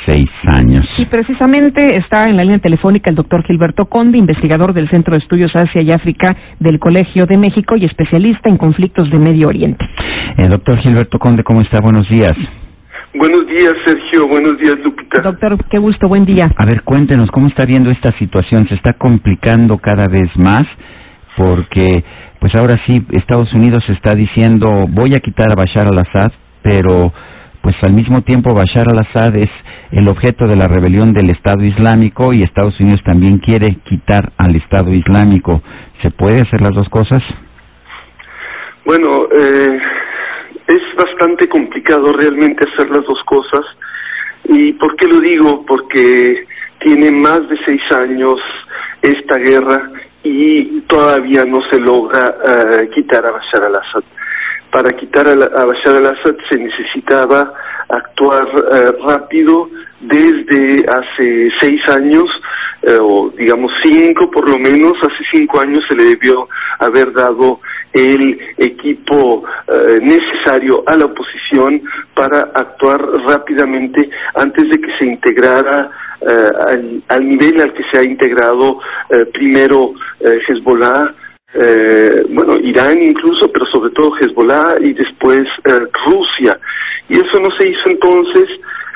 6 años. Y precisamente está en la línea telefónica el doctor Gilberto Conde, investigador del Centro de Estudios Asia y África del Colegio de México y especialista en conflictos de Medio Oriente. Doctor Gilberto Conde, ¿cómo está? Buenos días. Buenos días, Sergio. Buenos días, Lupita. Doctor, qué gusto, buen día. A ver, cuéntenos, ¿cómo está viendo esta situación? ¿Se está complicando cada vez más? Porque, pues ahora sí, Estados Unidos está diciendo, voy a quitar a Bashar al-Assad, pero pues al mismo tiempo Bashar al-Assad es el objeto de la rebelión del Estado Islámico y Estados Unidos también quiere quitar al Estado Islámico. ¿Se puede hacer las dos cosas? Bueno, es bastante complicado realmente hacer las dos cosas. ¿Y por qué lo digo? Porque tiene más de 6 años esta guerra y todavía no se logra quitar a Bashar al-Assad. Para quitar a Bashar al-Assad se necesitaba actuar rápido desde hace 6 años, o digamos 5 por lo menos. Hace 5 años se le debió haber dado el equipo necesario a la oposición para actuar rápidamente antes de que se integrara al nivel al que se ha integrado primero Hezbollah, Irán incluso, pero sobre todo Hezbollah y después Rusia. Y eso no se hizo entonces,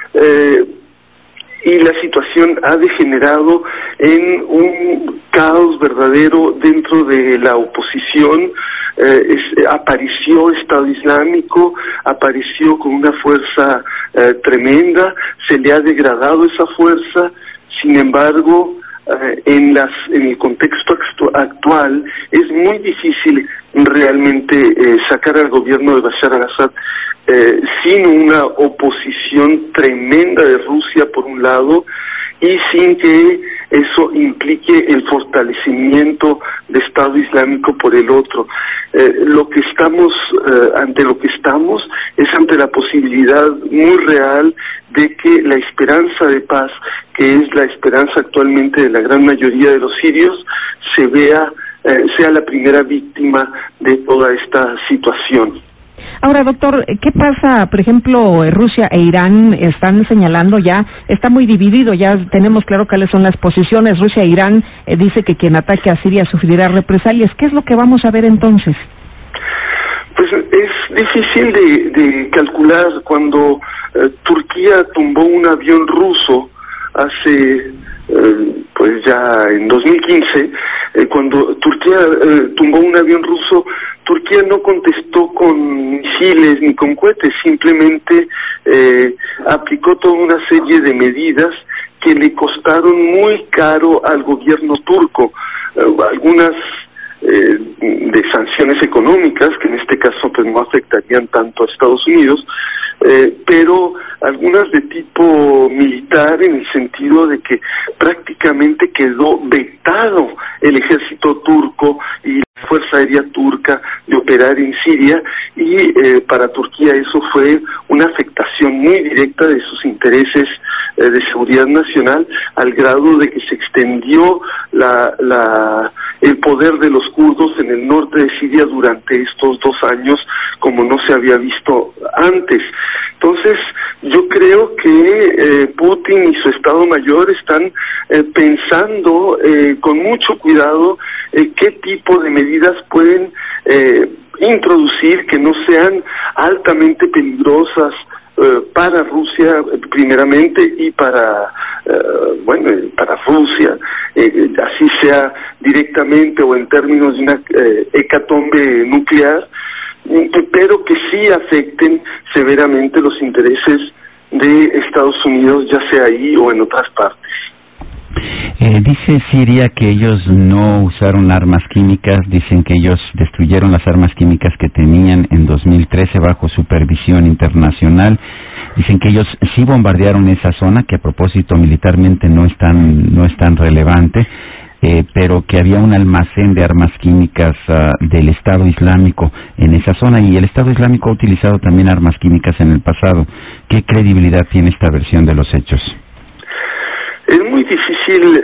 y la situación ha degenerado en un caos verdadero dentro de la oposición. Apareció Estado Islámico, apareció con una fuerza tremenda, se le ha degradado esa fuerza. Sin embargo, en el contexto actual es muy difícil realmente sacar al gobierno de Bashar al-Assad sin una oposición tremenda de Rusia por un lado y sin que eso implique el fortalecimiento del Estado Islámico por el otro. Ante lo que estamos es ante la posibilidad muy real de que la esperanza de paz, que es la esperanza actualmente de la gran mayoría de los sirios, sea la primera víctima de toda esta situación. Ahora, doctor, ¿qué pasa? Por ejemplo, Rusia e Irán están señalando ya, está muy dividido, ya tenemos claro cuáles son las posiciones. Rusia e Irán dice que quien ataque a Siria sufrirá represalias. ¿Qué es lo que vamos a ver entonces? Pues es difícil de calcular. Cuando Turquía tumbó un avión ruso hace ya en 2015, cuando Turquía tumbó un avión ruso, Turquía no contestó con misiles ni con cohetes, simplemente aplicó toda una serie de medidas que le costaron muy caro al gobierno turco. Algunas de sanciones económicas, que en este caso pues no afectarían tanto a Estados Unidos, pero algunas de tipo militar, en el sentido de que prácticamente quedó vetado el ejército turco y la Fuerza Aérea Turca de operar en Siria, y para Turquía eso fue una afectación muy directa de sus intereses de seguridad nacional, al grado de que se extendió el poder de los kurdos en el norte de Siria durante estos 2 años como no se había visto antes. Entonces, yo creo que Putin y su Estado Mayor están pensando con mucho cuidado qué tipo de medidas pueden introducir que no sean altamente peligrosas para Rusia primeramente y para Rusia, así sea directamente o en términos de una hecatombe nuclear, pero que sí afecten severamente los intereses de Estados Unidos, ya sea ahí o en otras partes. Dice Siria que ellos no usaron armas químicas, dicen que ellos destruyeron las armas químicas que tenían en 2013 bajo supervisión internacional. Dicen que ellos sí bombardearon esa zona, que a propósito militarmente no es tan relevante, pero que había un almacén de armas químicas del Estado Islámico en esa zona, y el Estado Islámico ha utilizado también armas químicas en el pasado. ¿Qué credibilidad tiene esta versión de los hechos? Es muy difícil